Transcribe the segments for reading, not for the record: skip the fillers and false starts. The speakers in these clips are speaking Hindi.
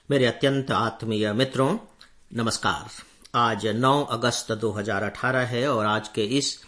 मेरे अत्यंत आत्मीय मित्रों, नमस्कार। आज 9 अगस्त 2018 है और आज के इस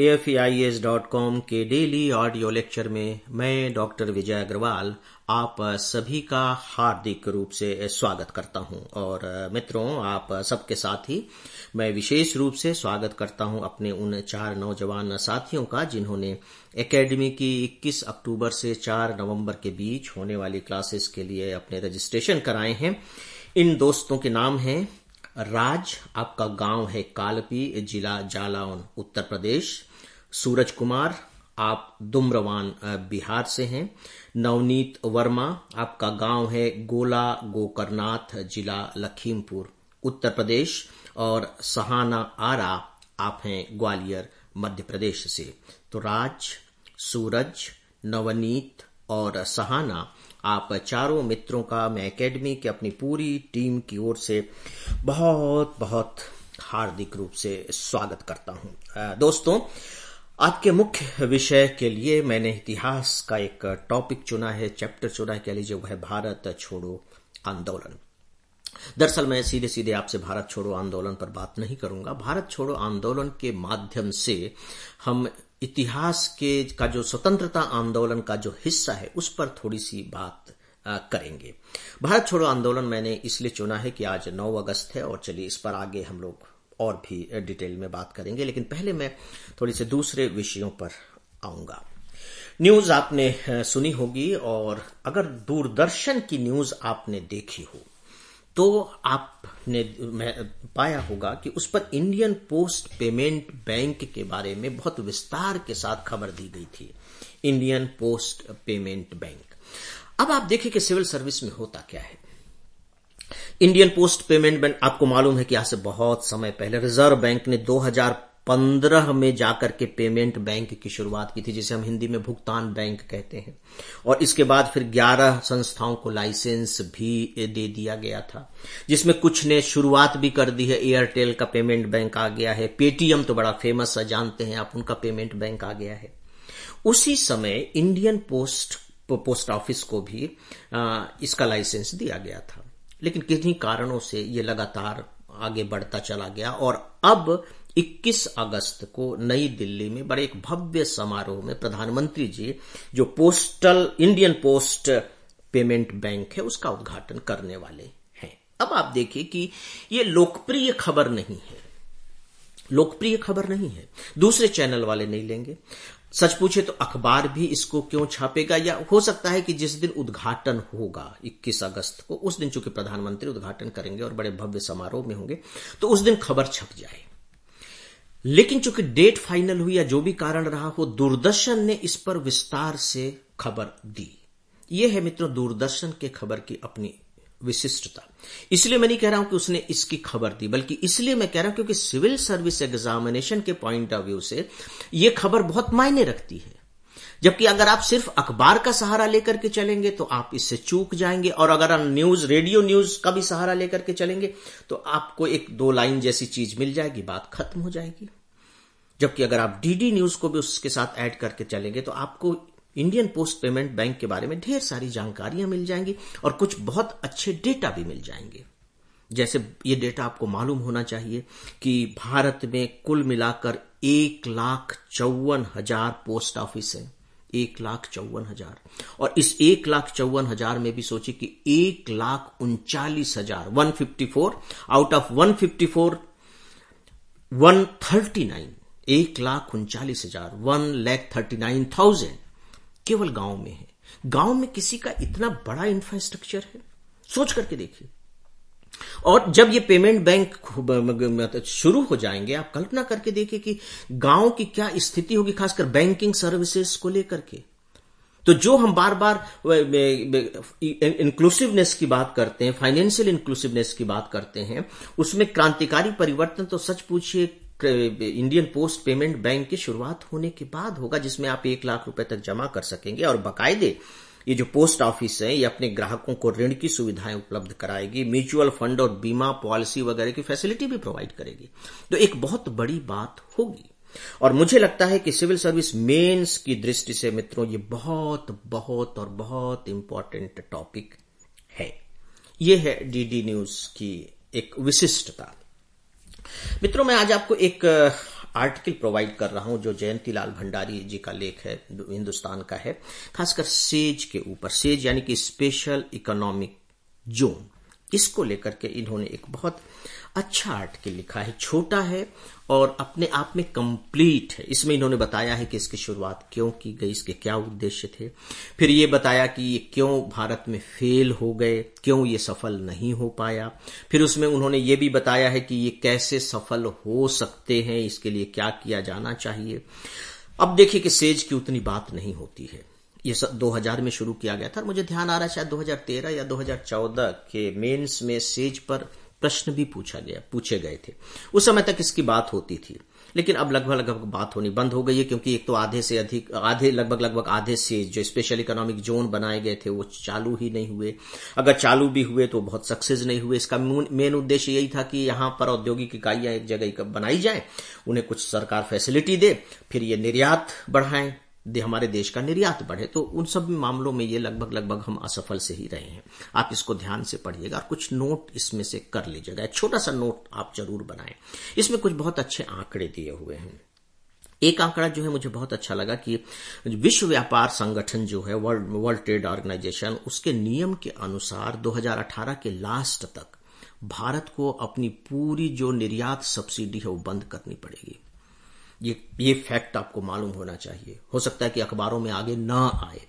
AFEIS.com के डेली ऑडियो लेक्चर में मैं डॉक्टर विजय अग्रवाल आप सभी का हार्दिक रूप से स्वागत करता हूं। और मित्रों, आप सबके साथ ही मैं विशेष रूप से स्वागत करता हूं अपने उन 4 नौजवान साथियों का जिन्होंने एकेडमी की 21 अक्टूबर से 4 नवंबर के बीच होने वाली क्लासेस के लिए अपने रजिस्ट्रेशन कराए हैं। इन दोस्तों के नाम हैं राज, आपका गांव है कालपी, जिला जालौन, उत्तर प्रदेश। सूरज कुमार, आप दुम्रवान बिहार से हैं। नवनीत वर्मा, आपका गांव है गोला गोकरनाथ, जिला लखीमपुर, उत्तर प्रदेश। और सहाना आरा, आप हैं ग्वालियर, मध्य प्रदेश से। तो राज, सूरज, नवनीत और सहाना, आप चारों मित्रों का मैं एकेडमी की अपनी पूरी टीम की ओर से बहुत बहुत हार्दिक रूप से स्वागत करता हूं। दोस्तों, आज के मुख्य विषय के लिए मैंने इतिहास का एक टॉपिक चुना है, चैप्टर चुना है, कह लीजिए, वो है भारत छोड़ो आंदोलन। दरअसल मैं सीधे सीधे आपसे भारत छोड़ो आंदोलन पर बात नहीं करूंगा। भारत छोड़ो आंदोलन के माध्यम से हम इतिहास के का जो स्वतंत्रता आंदोलन का जो हिस्सा है उस पर थोड़ी सी बात करेंगे। भारत छोड़ो आंदोलन मैंने इसलिए चुना है कि आज 9 अगस्त है और चलिए इस पर आगे हम लोग और भी डिटेल में बात करेंगे, लेकिन पहले मैं थोड़ी से दूसरे विषयों पर आऊंगा। न्यूज आपने सुनी होगी और अगर दूरदर्शन की न्यूज आपने देखी हो तो आपने पाया होगा कि उस पर इंडियन पोस्ट पेमेंट बैंक के बारे में बहुत विस्तार के साथ खबर दी गई थी। Indian post payment bank. अब आप देखिए कि सिविल सर्विस में होता क्या है। इंडियन पोस्ट पेमेंट बैंक, आपको मालूम है कि आज से बहुत समय पहले रिजर्व बैंक ने 2015 में जाकर के पेमेंट बैंक की शुरुआत की थी, जिसे हम हिंदी में भुगतान बैंक कहते हैं। और इसके बाद फिर 11 संस्थाओं को लाइसेंस भी दे दिया गया था, जिसमें कुछ ने शुरुआत भी कर दी है। एयरटेल का पेमेंट बैंक आ गया है, पेटीएम तो बड़ा फेमस है, जानते हैं आप, उनका पेमेंट बैंक आ गया है। उसी समय इंडियन पोस्ट ऑफिस को भी इसका लाइसेंस दिया गया था, लेकिन किन्हीं कारणों से ये लगातार आगे बढ़ता चला गया और अब 21 अगस्त को नई दिल्ली में बड़े एक भव्य समारोह में प्रधानमंत्री जी जो इंडियन पोस्ट पेमेंट बैंक है उसका उद्घाटन करने वाले हैं। अब आप देखिए कि ये लोकप्रिय खबर नहीं है, दूसरे चैनल वाले नहीं लेंगे। सच पूछे तो अखबार भी इसको क्यों छापेगा, या हो सकता है कि जिस दिन उद्घाटन होगा 21 अगस्त को, उस दिन चूंकि प्रधानमंत्री उद्घाटन करेंगे और बड़े भव्य समारोह में होंगे तो उस दिन खबर छप जाए। लेकिन चूंकि डेट फाइनल हुई या जो भी कारण रहा हो, दूरदर्शन ने इस पर विस्तार से खबर दी। यह है मित्रों दूरदर्शन के खबर की अपनी विशिष्टता। इसलिए मैं नहीं कह रहा हूं कि उसने इसकी खबर दी, बल्कि इसलिए मैं कह रहा हूं क्योंकि सिविल सर्विस एग्जामिनेशन के पॉइंट ऑफ व्यू से यह खबर बहुत मायने रखती है। जबकि अगर आप सिर्फ अखबार का सहारा लेकर के चलेंगे तो आप इससे चूक जाएंगे, और अगर आप रेडियो न्यूज का भी सहारा लेकर के चलेंगे तो आपको 1-2 लाइन जैसी चीज मिल जाएगी, बात खत्म हो जाएगी। जबकि अगर आप डीडी न्यूज को भी उसके साथ ऐड करके चलेंगे तो आपको इंडियन पोस्ट पेमेंट बैंक के बारे में ढेर सारी जानकारियां मिल जाएंगी और कुछ बहुत अच्छे डेटा भी मिल जाएंगे। जैसे ये डेटा आपको मालूम होना चाहिए कि भारत में कुल मिलाकर 1,54,000 पोस्ट ऑफिस हैं। 1,54,000, और इस 1,54,000 में भी सोचिए कि 1,39,000 154 आउट ऑफ 154 139 1,39,000 1,39,000 केवल गांव में है। गांव में किसी का इतना बड़ा इंफ्रास्ट्रक्चर है, सोच करके देखिए। और जब ये पेमेंट बैंक शुरू हो जाएंगे, आप कल्पना करके देखिए कि गांव की क्या स्थिति होगी, खासकर बैंकिंग सर्विसेज को लेकर के। तो जो हम बार बार इंक्लूसिवनेस की बात करते हैं, फाइनेंशियल इंक्लूसिवनेस की बात करते हैं, उसमें क्रांतिकारी परिवर्तन तो सच पूछिए इंडियन पोस्ट पेमेंट बैंक की शुरुआत होने के बाद होगा, जिसमें आप 1 लाख रुपए तक जमा कर सकेंगे और बाकायदे ये जो पोस्ट ऑफिस है ये अपने ग्राहकों को ऋण की सुविधाएं उपलब्ध कराएगी, म्यूचुअल फंड और बीमा पॉलिसी वगैरह की फैसिलिटी भी प्रोवाइड करेगी। तो एक बहुत बड़ी बात होगी और मुझे लगता है कि सिविल सर्विस मेंस की दृष्टि से मित्रों ये बहुत बहुत और बहुत इंपॉर्टेंट टॉपिक है। ये है डीडी न्यूज की एक विशिष्टता। मित्रों, मैं आज आपको एक आर्टिकल प्रोवाइड कर रहा हूं जो जयंतीलाल भंडारी जी का लेख है, हिंदुस्तान का है, खासकर सेज के ऊपर। सेज यानी कि स्पेशल इकोनॉमिक जोन, इसको लेकर के इन्होंने एक बहुत अच्छा आर्टिकल लिखा है। छोटा है और अपने आप में कंप्लीट है। इसमें इन्होंने बताया है कि इसकी शुरुआत क्यों की गई, इसके क्या उद्देश्य थे, फिर ये बताया कि ये क्यों भारत में फेल हो गए, क्यों ये सफल नहीं हो पाया, फिर उसमें उन्होंने ये भी बताया है कि ये कैसे सफल हो सकते हैं, इसके लिए क्या किया जाना चाहिए। अब देखिए कि सेज की उतनी बात नहीं होती है। ये 2000 में शुरू किया गया था। मुझे ध्यान आ रहा है शायद 2013 या 2014 के मेंस में सेज पर प्रश्न भी पूछे गए थे। उस समय तक इसकी बात होती थी, लेकिन अब लगभग बात होनी बंद हो गई है, क्योंकि एक तो लगभग आधे सेज जो स्पेशल इकोनॉमिक जोन बनाए गए थे वो चालू ही नहीं हुए। अगर चालू भी हुए तो बहुत सक्सेस नहीं हुए। इसका मेन उद्देश्य यही था कि यहां पर औद्योगिक इकाइयां एक जगह बनाई जाए, उन्हें कुछ सरकार फैसिलिटी दे, फिर ये निर्यात बढ़ाएं, हमारे देश का निर्यात बढ़े। तो उन सब मामलों में ये लगभग हम असफल से ही रहे हैं। आप इसको ध्यान से पढ़िएगा और कुछ नोट इसमें से कर लीजिएगा। एक छोटा सा नोट आप जरूर बनाएं। इसमें कुछ बहुत अच्छे आंकड़े दिए हुए हैं। एक आंकड़ा जो है मुझे बहुत अच्छा लगा कि विश्व व्यापार संगठन जो है, वर्ल्ड ट्रेड ऑर्गेनाइजेशन, उसके नियम के अनुसार 2018 के लास्ट तक भारत को अपनी पूरी जो निर्यात सब्सिडी है वो बंद करनी पड़ेगी। ये फैक्ट आपको मालूम होना चाहिए। हो सकता है कि अखबारों में आगे ना आए।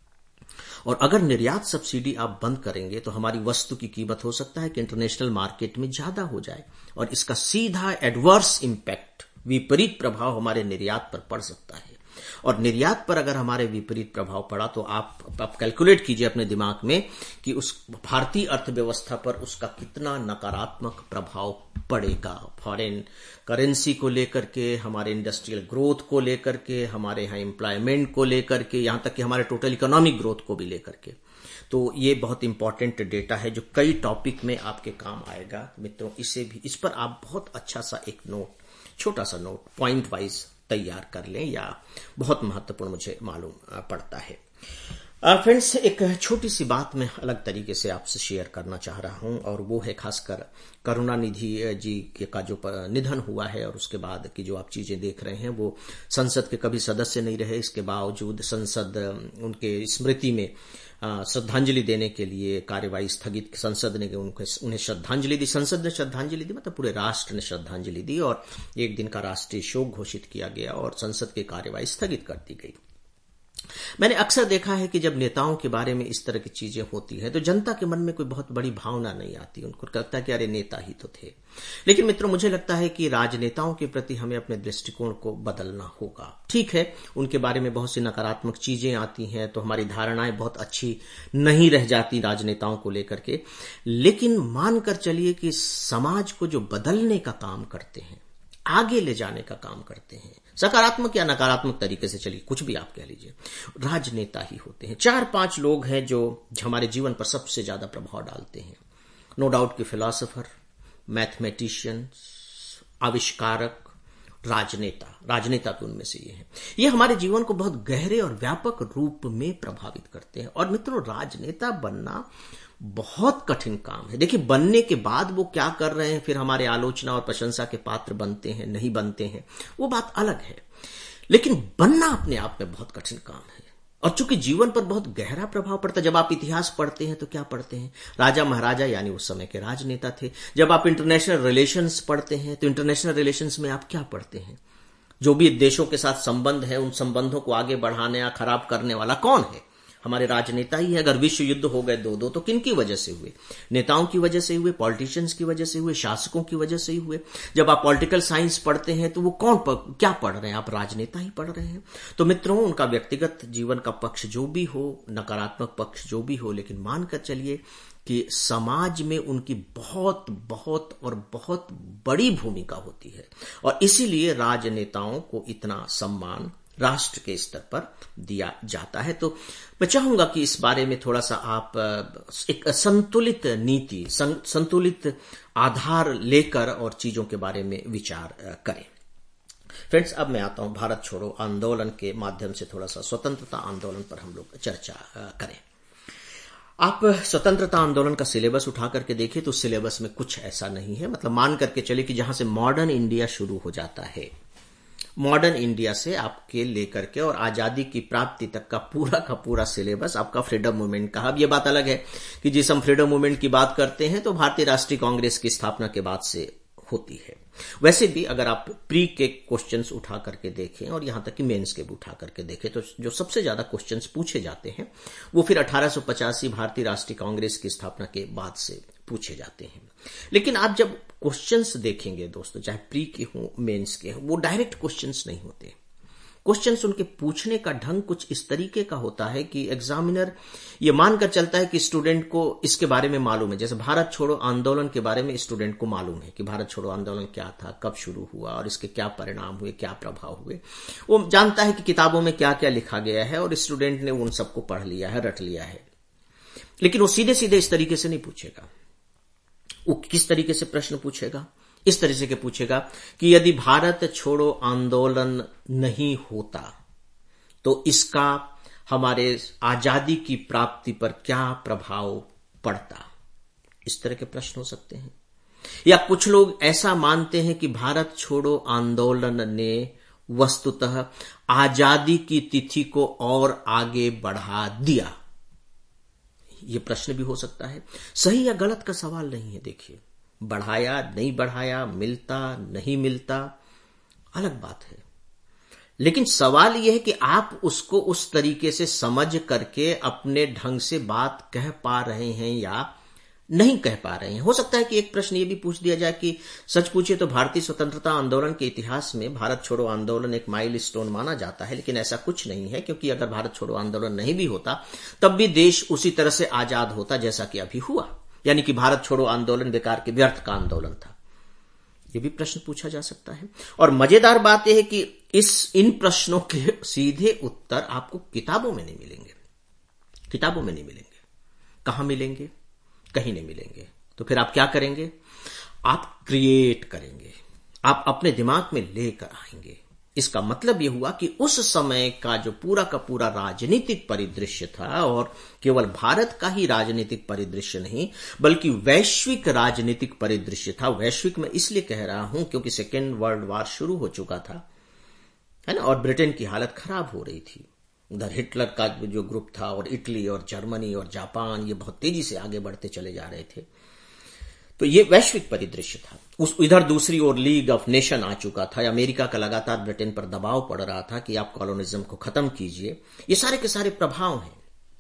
और अगर निर्यात सब्सिडी आप बंद करेंगे तो हमारी वस्तु की कीमत हो सकता है कि इंटरनेशनल मार्केट में ज्यादा हो जाए, और इसका सीधा एडवर्स इंपैक्ट, विपरीत प्रभाव हमारे निर्यात पर पड़ सकता है। और निर्यात पर अगर हमारे विपरीत प्रभाव पड़ा तो आप कैलकुलेट कीजिए अपने दिमाग में कि उस भारतीय अर्थव्यवस्था पर उसका कितना नकारात्मक प्रभाव पड़ेगा। फॉरेन करेंसी को लेकर के, हमारे इंडस्ट्रियल ग्रोथ को लेकर के, हमारे यहाँ एम्प्लॉयमेंट को लेकर के, यहां तक कि हमारे टोटल इकोनॉमिक ग्रोथ को भी लेकर के। तो ये बहुत इंपॉर्टेंट डेटा है जो कई टॉपिक में आपके काम आएगा। मित्रों, इस पर आप बहुत अच्छा सा एक नोट, छोटा सा नोट पॉइंट वाइज तैयार कर लें, या बहुत महत्वपूर्ण मुझे मालूम पड़ता है। फ्रेंड्स, एक छोटी सी बात मैं अलग तरीके से आपसे शेयर करना चाह रहा हूं, और वो है खासकर करुणानिधि जी का जो निधन हुआ है, और उसके बाद की जो आप चीजें देख रहे हैं, वो संसद के कभी सदस्य नहीं रहे। इसके बावजूद संसद उनके स्मृति में श्रद्धांजलि देने के लिए कार्यवाही स्थगित, संसद ने उन्हें श्रद्धांजलि दी। संसद ने श्रद्धांजलि दी मतलब पूरे राष्ट्र ने श्रद्धांजलि दी, और एक दिन का राष्ट्रीय शोक घोषित किया गया और संसद की कार्यवाही स्थगित कर दी गई। मैंने अक्सर देखा है कि जब नेताओं के बारे में इस तरह की चीजें होती है तो जनता के मन में कोई बहुत बड़ी भावना नहीं आती। उनको लगता है कि अरे नेता ही तो थे। लेकिन मित्रों, मुझे लगता है कि राजनेताओं के प्रति हमें अपने दृष्टिकोण को बदलना होगा। ठीक है, उनके बारे में बहुत सी नकारात्मक चीजें आती हैं तो हमारी धारणाएं बहुत अच्छी नहीं रह जाती राजनेताओं को लेकर के, लेकिन मानकर चलिए कि समाज को जो बदलने का काम करते हैं, आगे ले जाने का काम करते हैं, सकारात्मक या नकारात्मक तरीके से, चलिए कुछ भी आप कह लीजिए, राजनेता ही होते हैं। 4-5 लोग हैं जो हमारे जीवन पर सबसे ज्यादा प्रभाव डालते हैं। नो डाउट कि फिलोसोफर, मैथमेटिशियन, आविष्कारक, राजनेता तो उनमें से ये है। ये हमारे जीवन को बहुत गहरे और व्यापक रूप में प्रभावित करते हैं। और मित्रों, राजनेता बनना बहुत कठिन काम है। देखिए, बनने के बाद वो क्या कर रहे हैं, फिर हमारे आलोचना और प्रशंसा के पात्र बनते हैं, नहीं बनते हैं, वो बात अलग है। लेकिन बनना अपने आप में बहुत कठिन काम है, और चूंकि जीवन पर बहुत गहरा प्रभाव पड़ता है। जब आप इतिहास पढ़ते हैं तो क्या पढ़ते हैं? राजा महाराजा यानी उस समय के राजनेता थे। जब आप इंटरनेशनल रिलेशंस पढ़ते हैं तो इंटरनेशनल रिलेशंस में आप क्या पढ़ते हैं? जो भी देशों के साथ संबंध है, उन संबंधों को आगे बढ़ाने या खराब करने वाला कौन है? हमारे राजनेता ही है। अगर विश्व युद्ध हो गए 2-2 तो किन की वजह से हुए? नेताओं की वजह से हुए, पॉलिटिशियंस की वजह से हुए, शासकों की वजह से ही हुए। जब आप पॉलिटिकल साइंस पढ़ते हैं तो वो क्या पढ़ रहे हैं? आप राजनेता ही पढ़ रहे हैं। तो मित्रों, उनका व्यक्तिगत जीवन का पक्ष जो भी हो, नकारात्मक पक्ष जो भी हो, लेकिन मानकर चलिए कि समाज में उनकी बहुत बहुत और बहुत बड़ी भूमिका होती है, और इसीलिए राजनेताओं को इतना सम्मान राष्ट्र के स्तर पर दिया जाता है। तो मैं चाहूंगा कि इस बारे में थोड़ा सा आप एक संतुलित नीति, संतुलित आधार लेकर और चीजों के बारे में विचार करें। फ्रेंड्स, अब मैं आता हूं भारत छोड़ो आंदोलन के माध्यम से थोड़ा सा स्वतंत्रता आंदोलन पर हम लोग चर्चा करें। आप स्वतंत्रता आंदोलन का सिलेबस उठा करके देखें तो सिलेबस में कुछ ऐसा नहीं है। मतलब मान करके चले कि जहां से मॉडर्न इंडिया शुरू हो जाता है, मॉडर्न इंडिया से आपके लेकर के और आजादी की प्राप्ति तक का पूरा सिलेबस आपका फ्रीडम मूवमेंट का। अब यह बात अलग है कि जिस हम फ्रीडम मूवमेंट की बात करते हैं तो भारतीय राष्ट्रीय कांग्रेस की स्थापना के बाद से होती है। वैसे भी अगर आप प्री के क्वेश्चंस उठा करके देखें और यहां तक कि मेंस के भी उठा करके देखें तो जो सबसे ज्यादा क्वेश्चंस पूछे जाते हैं वो फिर 1885 भारतीय राष्ट्रीय कांग्रेस की स्थापना के बाद से पूछे जाते हैं। लेकिन आप जब क्वेश्चंस देखेंगे दोस्तों, चाहे प्री के हों मेंस के हों, वो डायरेक्ट क्वेश्चंस नहीं होते। क्वेश्चंस उनके पूछने का ढंग कुछ इस तरीके का होता है कि एग्जामिनर ये मानकर चलता है कि स्टूडेंट को इसके बारे में मालूम है। जैसे भारत छोड़ो आंदोलन के बारे में स्टूडेंट को मालूम है कि भारत छोड़ो आंदोलन क्या था, कब शुरू हुआ और इसके क्या परिणाम हुए, क्या प्रभाव हुए। वो जानता है कि किताबों में क्या क्या लिखा गया है और स्टूडेंट ने उन सबको पढ़ लिया है, रट लिया है। लेकिन वो सीधे सीधे इस तरीके से नहीं पूछेगा। वो किस तरीके से प्रश्न पूछेगा? इस तरह से पूछेगा कि यदि भारत छोड़ो आंदोलन नहीं होता तो इसका हमारे आजादी की प्राप्ति पर क्या प्रभाव पड़ता। इस तरह के प्रश्न हो सकते हैं। या कुछ लोग ऐसा मानते हैं कि भारत छोड़ो आंदोलन ने वस्तुतः आजादी की तिथि को और आगे बढ़ा दिया। यह प्रश्न भी हो सकता है। सही या गलत का सवाल नहीं है। देखिए, बढ़ाया नहीं बढ़ाया, मिलता नहीं मिलता, अलग बात है। लेकिन सवाल यह है कि आप उसको उस तरीके से समझ करके अपने ढंग से बात कह पा रहे हैं या नहीं कह पा रहे हैं। हो सकता है कि एक प्रश्न ये भी पूछ दिया जाए कि सच पूछे तो भारतीय स्वतंत्रता आंदोलन के इतिहास में भारत छोड़ो आंदोलन एक माइलस्टोन माना जाता है। लेकिन ऐसा कुछ नहीं है, क्योंकि अगर भारत छोड़ो आंदोलन नहीं भी होता तब भी देश उसी तरह से आजाद होता जैसा कि अभी हुआ। यानी कि भारत छोड़ो आंदोलन बेकार के व्यर्थ का आंदोलन था। यह भी प्रश्न पूछा जा सकता है। और मजेदार बात यह है कि इन प्रश्नों के सीधे उत्तर आपको किताबों में नहीं मिलेंगे। किताबों में नहीं मिलेंगे। कहां मिलेंगे? कहीं नहीं मिलेंगे। तो फिर आप क्या करेंगे? आप क्रिएट करेंगे, आप अपने दिमाग में लेकर आएंगे। इसका मतलब यह हुआ कि उस समय का जो पूरा का पूरा राजनीतिक परिदृश्य था, और केवल भारत का ही राजनीतिक परिदृश्य नहीं बल्कि वैश्विक राजनीतिक परिदृश्य था। वैश्विक मैं इसलिए कह रहा हूं क्योंकि सेकेंड वर्ल्ड वॉर शुरू हो चुका था, है ना, और ब्रिटेन की हालत खराब हो रही थी। उधर हिटलर का जो ग्रुप था और इटली और जर्मनी और जापान ये बहुत तेजी से आगे बढ़ते चले जा रहे थे। तो ये वैश्विक परिदृश्य था। इधर दूसरी ओर लीग ऑफ नेशन आ चुका था। अमेरिका का लगातार ब्रिटेन पर दबाव पड़ रहा था कि आप कॉलोनिज्म को खत्म कीजिए। ये सारे के सारे प्रभाव हैं।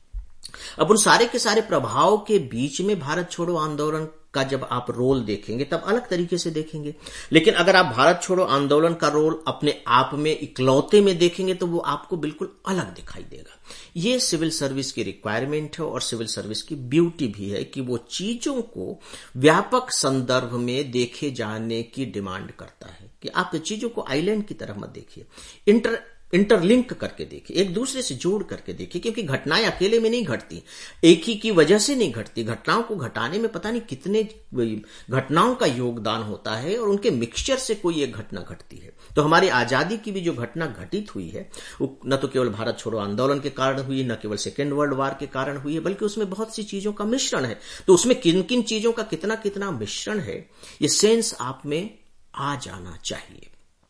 अब उन सारे के सारे प्रभाव के बीच में भारत छोड़ो आंदोलन का जब आप रोल देखेंगे तब अलग तरीके से देखेंगे। लेकिन अगर आप भारत छोड़ो आंदोलन का रोल अपने आप में इकलौते में देखेंगे तो वो आपको बिल्कुल अलग दिखाई देगा। ये सिविल सर्विस की रिक्वायरमेंट है और सिविल सर्विस की ब्यूटी भी है कि वो चीजों को व्यापक संदर्भ में देखे जाने की डिमांड करता है कि आप चीजों को आइलैंड की तरह मत देखिए, इंटरलिंक करके देखिए, एक दूसरे से जोड़ करके देखिए। क्योंकि घटनाएं अकेले में नहीं घटती, एक ही की वजह से नहीं घटती। घटनाओं को घटाने में पता नहीं कितने घटनाओं का योगदान होता है और उनके मिक्सचर से कोई एक घटना घटती है। तो हमारी आजादी की भी जो घटना घटित हुई है वो न तो केवल भारत छोड़ो आंदोलन के कारण हुई, न केवल सेकेंड वर्ल्ड वॉर के कारण हुई है, बल्कि उसमें बहुत सी चीजों का मिश्रण है। तो उसमें किन किन चीजों का कितना कितना मिश्रण है, ये सेंस आप में आ जाना चाहिए।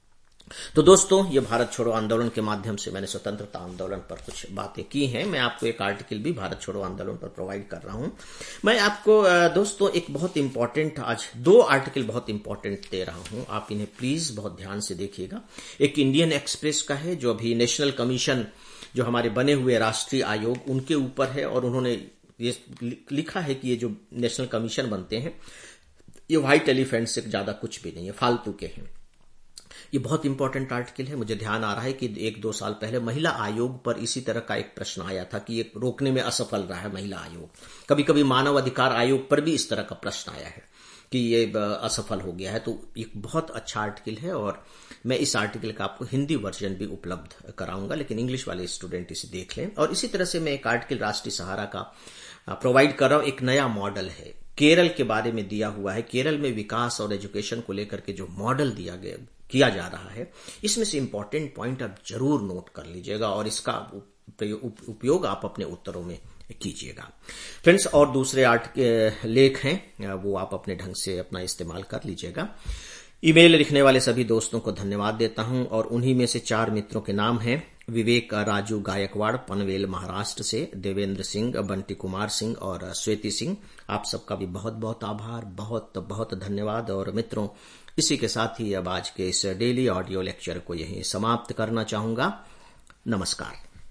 तो दोस्तों, ये भारत छोड़ो आंदोलन के माध्यम से मैंने स्वतंत्रता आंदोलन पर कुछ बातें की हैं। मैं आपको एक आर्टिकल भी भारत छोड़ो आंदोलन पर प्रोवाइड कर रहा हूं। मैं आपको दोस्तों एक बहुत इंपॉर्टेंट, आज 2 आर्टिकल बहुत इंपॉर्टेंट दे रहा हूं। आप इन्हें प्लीज बहुत ध्यान से देखिएगा। एक इंडियन एक्सप्रेस का है जो अभी नेशनल कमीशन, जो हमारे बने हुए राष्ट्रीय आयोग, उनके ऊपर है। और उन्होंने ये लिखा है कि ये जो नेशनल कमीशन बनते हैं ये व्हाइट एलिफेंट से ज्यादा कुछ भी नहीं है, फालतू के हैं। ये बहुत इंपॉर्टेंट आर्टिकल है। मुझे ध्यान आ रहा है कि 1-2 साल पहले महिला आयोग पर इसी तरह का एक प्रश्न आया था कि ये रोकने में असफल रहा है महिला आयोग। कभी कभी मानव अधिकार आयोग पर भी इस तरह का प्रश्न आया है कि ये असफल हो गया है। तो एक बहुत अच्छा आर्टिकल है और मैं इस आर्टिकल का आपको हिंदी वर्जन भी उपलब्ध कराऊंगा, लेकिन इंग्लिश वाले स्टूडेंट इसे देख लें। और इसी तरह से मैं एक आर्टिकल राष्ट्रीय सहारा का प्रोवाइड कर रहा हूं। एक नया मॉडल है, केरल के बारे में दिया हुआ है। केरल में विकास और एजुकेशन को लेकर के जो मॉडल किया जा रहा है, इसमें से इंपॉर्टेंट पॉइंट आप जरूर नोट कर लीजिएगा और इसका उपयोग आप अपने उत्तरों में कीजिएगा। फ्रेंड्स, और दूसरे आर्ट के लेख हैं वो आप अपने ढंग से अपना इस्तेमाल कर लीजिएगा। ईमेल लिखने वाले सभी दोस्तों को धन्यवाद देता हूं और उन्हीं में से 4 मित्रों के नाम हैं: विवेक राजू गायकवाड़, पनवेल महाराष्ट्र से, देवेंद्र सिंह, बंटी कुमार सिंह और श्वेती सिंह। आप सबका भी बहुत बहुत आभार, बहुत बहुत धन्यवाद। और मित्रों, इसी के साथ ही अब आज के इस डेली ऑडियो लेक्चर को यहीं समाप्त करना चाहूंगा। नमस्कार।